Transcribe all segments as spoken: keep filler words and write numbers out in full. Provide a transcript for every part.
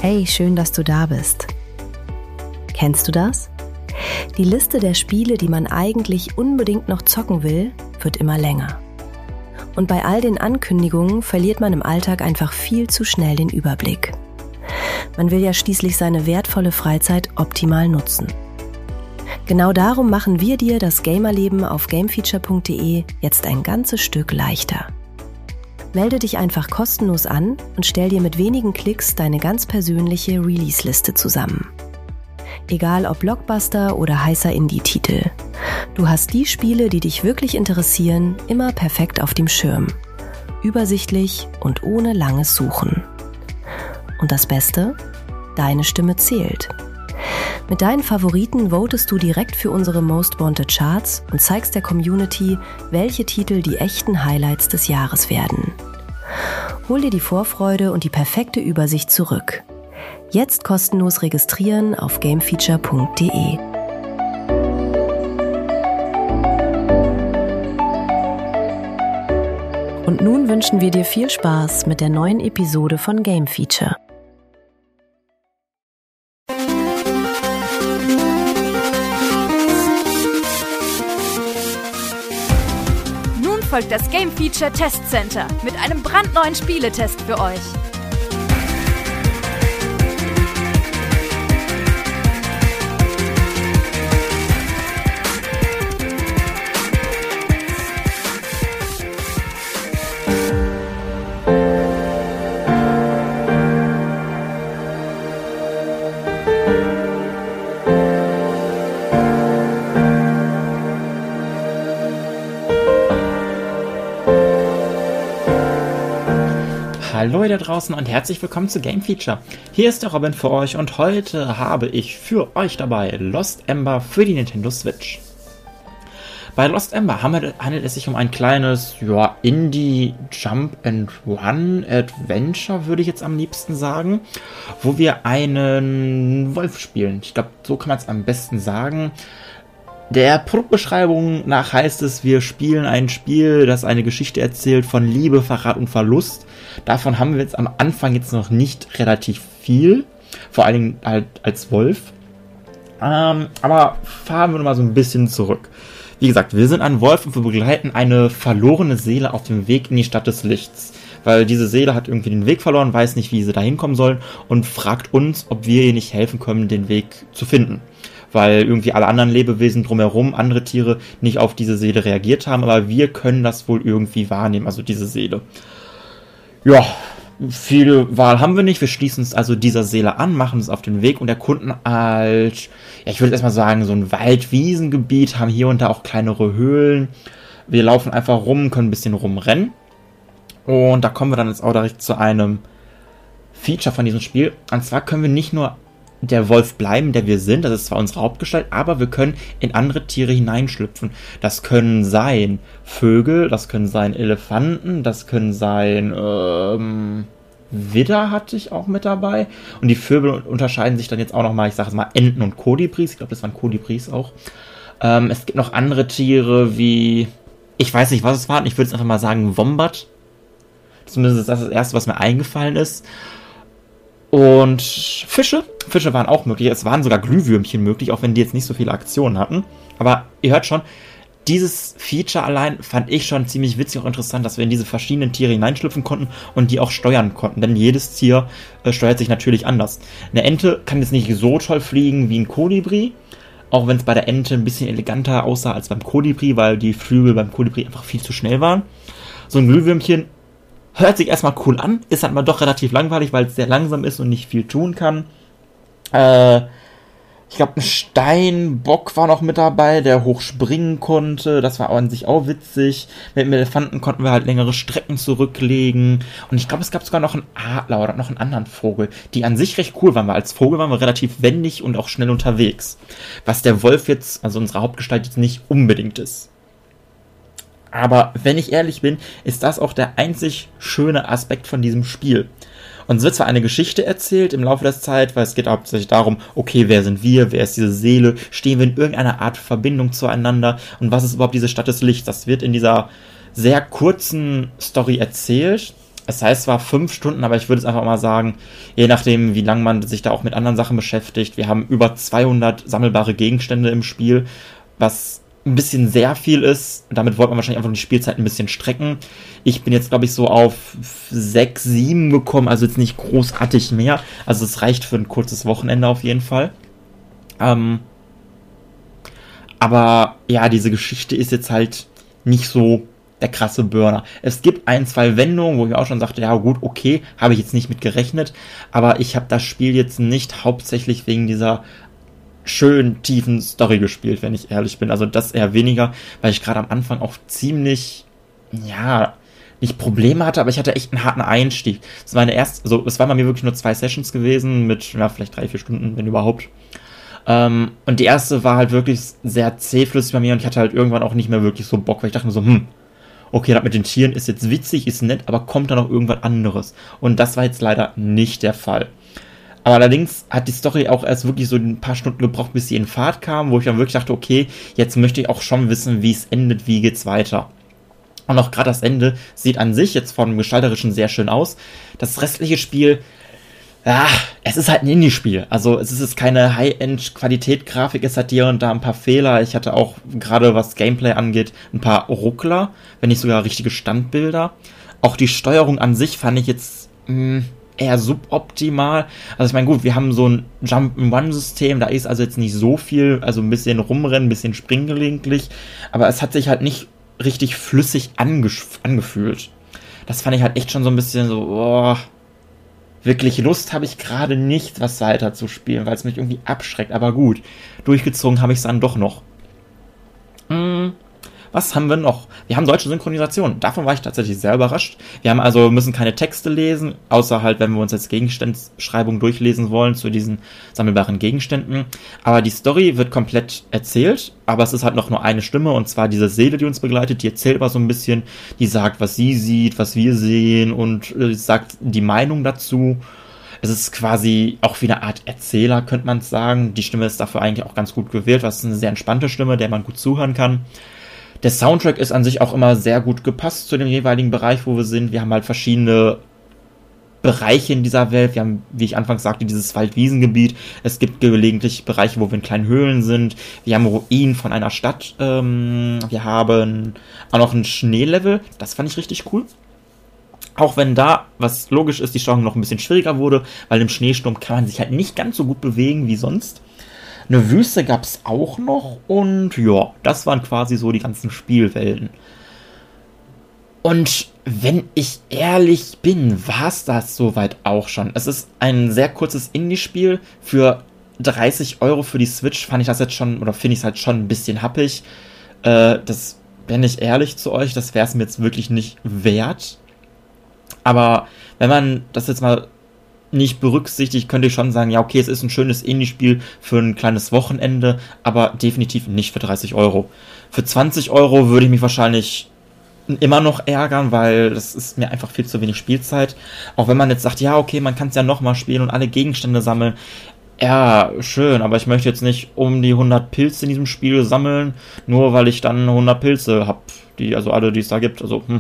Hey, schön, dass du da bist. Kennst du das? Die Liste der Spiele, die man eigentlich unbedingt noch zocken will, wird immer länger. Und bei all den Ankündigungen verliert man im Alltag einfach viel zu schnell den Überblick. Man will ja schließlich seine wertvolle Freizeit optimal nutzen. Genau darum machen wir dir das Gamerleben auf gamefeature punkt de jetzt ein ganzes Stück leichter. Melde dich einfach kostenlos an und stell dir mit wenigen Klicks deine ganz persönliche Release-Liste zusammen. Egal ob Blockbuster oder heißer Indie-Titel. Du hast die Spiele, die dich wirklich interessieren, immer perfekt auf dem Schirm. Übersichtlich und ohne langes Suchen. Und das Beste? Deine Stimme zählt. Mit deinen Favoriten votest du direkt für unsere Most Wanted Charts und zeigst der Community, welche Titel die echten Highlights des Jahres werden. Hol dir die Vorfreude und die perfekte Übersicht zurück. Jetzt kostenlos registrieren auf gamefeature punkt de. Und nun wünschen wir dir viel Spaß mit der neuen Episode von Game Feature. Folgt das Game Feature Test Center mit einem brandneuen Spieletest für euch. Hallo ihr da draußen und herzlich willkommen zu Game Feature. Hier ist der Robin für euch und heute habe ich für euch dabei Lost Ember für die Nintendo Switch. Bei Lost Ember handelt es sich um ein kleines, ja, Indie-Jump-and-Run-Adventure, würde ich jetzt am liebsten sagen, wo wir einen Wolf spielen. Ich glaube, so kann man es am besten sagen. Der Produktbeschreibung nach heißt es, wir spielen ein Spiel, das eine Geschichte erzählt von Liebe, Verrat und Verlust. Davon haben wir jetzt am Anfang jetzt noch nicht relativ viel, vor allen Dingen halt als Wolf. Ähm, aber fahren wir mal so ein bisschen zurück. Wie gesagt, wir sind ein Wolf und wir begleiten eine verlorene Seele auf dem Weg in die Stadt des Lichts. Weil diese Seele hat irgendwie den Weg verloren, weiß nicht, wie sie da hinkommen sollen und fragt uns, ob wir ihr nicht helfen können, den Weg zu finden. Weil irgendwie alle anderen Lebewesen drumherum, andere Tiere, nicht auf diese Seele reagiert haben, aber wir können das wohl irgendwie wahrnehmen, also diese Seele. Ja, viele Wahl haben wir nicht, wir schließen uns also dieser Seele an, machen uns auf den Weg und erkunden halt, ja, ich würde erstmal sagen, so ein Wald-Wiesengebiet, haben hier und da auch kleinere Höhlen. Wir laufen einfach rum, können ein bisschen rumrennen und da kommen wir dann jetzt auch direkt zu einem Feature von diesem Spiel. Und zwar können wir nicht nur der Wolf bleiben, der wir sind, das ist zwar unsere Hauptgestalt, aber wir können in andere Tiere hineinschlüpfen. Das können sein Vögel, das können sein Elefanten, das können sein ähm, Widder hatte ich auch mit dabei. Und die Vögel unterscheiden sich dann jetzt auch nochmal, ich sage es mal, Enten und Kolibris. Ich glaube, das waren Kolibris auch. Ähm, es gibt noch andere Tiere wie, ich weiß nicht, was es waren, ich würde es einfach mal sagen, Wombat. Zumindest ist das das Erste, was mir eingefallen ist. Und Fische. Fische waren auch möglich. Es waren sogar Glühwürmchen möglich, auch wenn die jetzt nicht so viele Aktionen hatten. Aber ihr hört schon, dieses Feature allein fand ich schon ziemlich witzig und interessant, dass wir in diese verschiedenen Tiere hineinschlüpfen konnten und die auch steuern konnten. Denn jedes Tier äh, steuert sich natürlich anders. Eine Ente kann jetzt nicht so toll fliegen wie ein Kolibri. Auch wenn es bei der Ente ein bisschen eleganter aussah als beim Kolibri, weil die Flügel beim Kolibri einfach viel zu schnell waren. So ein Glühwürmchen hört sich erstmal cool an, ist dann aber doch relativ langweilig, weil es sehr langsam ist und nicht viel tun kann. Äh, ich glaube, ein Steinbock war noch mit dabei, der hoch springen konnte. Das war an sich auch witzig. Mit dem Elefanten konnten wir halt längere Strecken zurücklegen. Und ich glaube, es gab sogar noch einen Adler oder noch einen anderen Vogel, die an sich recht cool waren, weil als Vogel waren wir relativ wendig und auch schnell unterwegs. Was der Wolf jetzt, also unsere Hauptgestalt, jetzt nicht unbedingt ist. Aber wenn ich ehrlich bin, ist das auch der einzig schöne Aspekt von diesem Spiel. Und es wird zwar eine Geschichte erzählt im Laufe der Zeit, weil es geht hauptsächlich darum, okay, wer sind wir, wer ist diese Seele, stehen wir in irgendeiner Art Verbindung zueinander und was ist überhaupt diese Stadt des Lichts? Das wird in dieser sehr kurzen Story erzählt. Es heißt zwar fünf Stunden, aber ich würde es einfach mal sagen, je nachdem, wie lange man sich da auch mit anderen Sachen beschäftigt. Wir haben über zweihundert sammelbare Gegenstände im Spiel, was ein bisschen sehr viel ist. Damit wollte man wahrscheinlich einfach die Spielzeit ein bisschen strecken. Ich bin jetzt, glaube ich, so auf sechs, sieben gekommen, also jetzt nicht großartig mehr. Also es reicht für ein kurzes Wochenende auf jeden Fall. Ähm, aber ja, diese Geschichte ist jetzt halt nicht so der krasse Burner. Es gibt ein, zwei Wendungen, wo ich auch schon sagte, ja gut, okay, habe ich jetzt nicht mit gerechnet, aber ich habe das Spiel jetzt nicht hauptsächlich wegen dieser schön tiefen Story gespielt, wenn ich ehrlich bin. Also das eher weniger, weil ich gerade am Anfang auch ziemlich, ja, nicht Probleme hatte, aber ich hatte echt einen harten Einstieg. Es war eine erste, also es waren bei mir wirklich nur zwei Sessions gewesen mit, ja, vielleicht drei, vier Stunden, wenn überhaupt. Ähm, und die erste war halt wirklich sehr zähflüssig bei mir und ich hatte halt irgendwann auch nicht mehr wirklich so Bock, weil ich dachte mir so, hm, okay, das mit den Tieren ist jetzt witzig, ist nett, aber kommt da noch irgendwas anderes? Und das war jetzt leider nicht der Fall. Aber allerdings hat die Story auch erst wirklich so ein paar Stunden gebraucht, bis sie in Fahrt kam, wo ich dann wirklich dachte, okay, jetzt möchte ich auch schon wissen, wie es endet, wie geht's weiter. Und auch gerade das Ende sieht an sich jetzt vom Gestalterischen sehr schön aus. Das restliche Spiel, ja, es ist halt ein Indie-Spiel. Also es ist jetzt keine High-End-Qualität-Grafik, es hat hier und da ein paar Fehler. Ich hatte auch, gerade was Gameplay angeht, ein paar Ruckler, wenn nicht sogar richtige Standbilder. Auch die Steuerung an sich fand ich jetzt mh, eher suboptimal. Also ich meine, gut, wir haben so ein Jump-and-Run-System, da ist also jetzt nicht so viel, also ein bisschen rumrennen, ein bisschen springen gelegentlich, aber es hat sich halt nicht richtig flüssig angef- angefühlt. Das fand ich halt echt schon so ein bisschen so, boah, wirklich Lust habe ich gerade nicht, was weiter zu spielen, weil es mich irgendwie abschreckt. Aber gut, durchgezogen habe ich es dann doch noch. Hm, was haben wir noch? Wir haben deutsche Synchronisation. Davon war ich tatsächlich sehr überrascht. Wir haben also, müssen keine Texte lesen, außer halt, wenn wir uns jetzt Gegenstandsbeschreibungen durchlesen wollen zu diesen sammelbaren Gegenständen. Aber die Story wird komplett erzählt, aber es ist halt noch nur eine Stimme, und zwar diese Seele, die uns begleitet, die erzählt aber so ein bisschen, die sagt, was sie sieht, was wir sehen und äh, sagt die Meinung dazu. Es ist quasi auch wie eine Art Erzähler, könnte man sagen. Die Stimme ist dafür eigentlich auch ganz gut gewählt, was ist eine sehr entspannte Stimme, der man gut zuhören kann. Der Soundtrack ist an sich auch immer sehr gut gepasst zu dem jeweiligen Bereich, wo wir sind. Wir haben halt verschiedene Bereiche in dieser Welt. Wir haben, wie ich anfangs sagte, dieses Waldwiesengebiet. Es gibt gelegentlich Bereiche, wo wir in kleinen Höhlen sind. Wir haben Ruinen von einer Stadt. Ähm, wir haben auch noch ein Schneelevel. Das fand ich richtig cool. Auch wenn da, was logisch ist, die Steuerung noch ein bisschen schwieriger wurde, weil im Schneesturm kann man sich halt nicht ganz so gut bewegen wie sonst. Eine Wüste gab es auch noch und ja, das waren quasi so die ganzen Spielwelten. Und wenn ich ehrlich bin, war es das soweit auch schon. Es ist ein sehr kurzes Indie-Spiel. Für dreißig Euro für die Switch fand ich das jetzt schon, oder finde ich es halt schon ein bisschen happig. Äh, das bin ich ehrlich zu euch, das wäre es mir jetzt wirklich nicht wert. Aber wenn man das jetzt mal nicht berücksichtigt, könnte ich schon sagen, ja okay, es ist ein schönes Indie-Spiel für ein kleines Wochenende, aber definitiv nicht für dreißig Euro. Für zwanzig Euro würde ich mich wahrscheinlich immer noch ärgern, weil das ist mir einfach viel zu wenig Spielzeit. Auch wenn man jetzt sagt, ja okay, man kann es ja nochmal spielen und alle Gegenstände sammeln. Ja, schön, aber ich möchte jetzt nicht um die hundert Pilze in diesem Spiel sammeln, nur weil ich dann hundert Pilze habe, die, also alle, die es da gibt. Also, hm.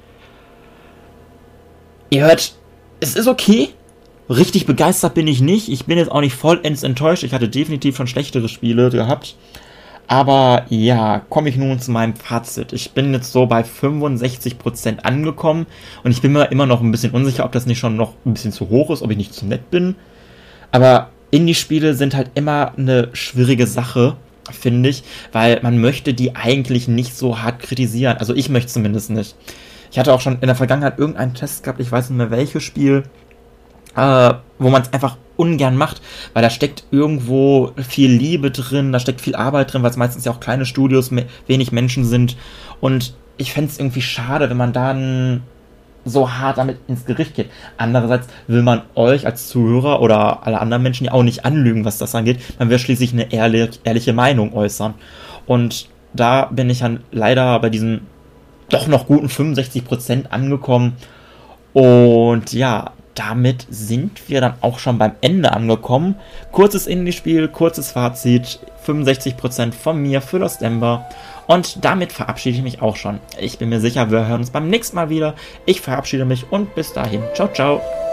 Ihr hört, es ist okay. Richtig begeistert bin ich nicht. Ich bin jetzt auch nicht vollends enttäuscht. Ich hatte definitiv schon schlechtere Spiele gehabt. Aber ja, komme ich nun zu meinem Fazit. Ich bin jetzt so bei fünfundsechzig Prozent angekommen. Und ich bin mir immer noch ein bisschen unsicher, ob das nicht schon noch ein bisschen zu hoch ist, ob ich nicht zu nett bin. Aber Indie-Spiele sind halt immer eine schwierige Sache, finde ich. Weil man möchte die eigentlich nicht so hart kritisieren. Also ich möchte zumindest nicht. Ich hatte auch schon in der Vergangenheit irgendeinen Test gehabt, ich weiß nicht mehr welches Spiel, äh, wo man es einfach ungern macht, weil da steckt irgendwo viel Liebe drin, da steckt viel Arbeit drin, weil es meistens ja auch kleine Studios, me- wenig Menschen sind, und ich fände es irgendwie schade, wenn man dann so hart damit ins Gericht geht. Andererseits will man euch als Zuhörer oder alle anderen Menschen ja auch nicht anlügen, was das angeht. Man will schließlich eine ehrlich, ehrliche Meinung äußern. Und da bin ich dann leider bei diesen doch noch guten fünfundsechzig Prozent angekommen. Und ja, damit sind wir dann auch schon beim Ende angekommen. Kurzes Indie-Spiel, kurzes Fazit, fünfundsechzig Prozent von mir für Lost Ember. Und damit verabschiede ich mich auch schon. Ich bin mir sicher, wir hören uns beim nächsten Mal wieder. Ich verabschiede mich und bis dahin. Ciao, ciao.